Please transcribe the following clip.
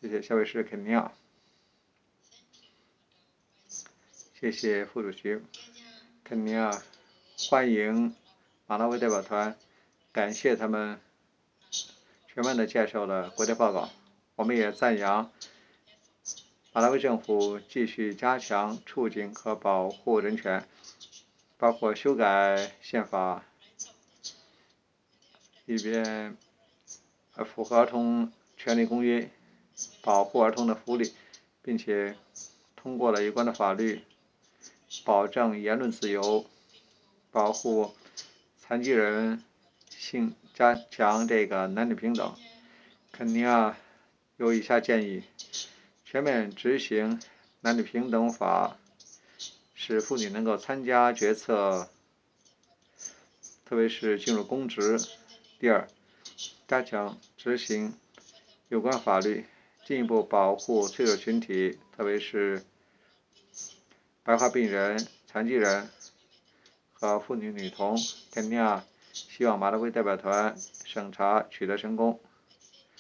谢谢，下位是肯尼亚。谢谢副主席。肯尼亚欢迎马拉维代表团，感谢他们全面地介绍了国家报告。我们也赞扬马拉维政府继续加强促进和保护人权，包括修改宪法，以便符合儿童权利公约，保护儿童的福利，并且通过了有关的法律，保证言论自由，保护残疾人，加强男女平等。肯尼亚有以下建议：全面执行男女平等法，使妇女能够参加决策，特别是进入公职。第二，加强执行有关法律，进一步保护脆弱群体，特别是白化病人、残疾人和妇女女童。肯尼亚希望马拉维代表团审查取得成功。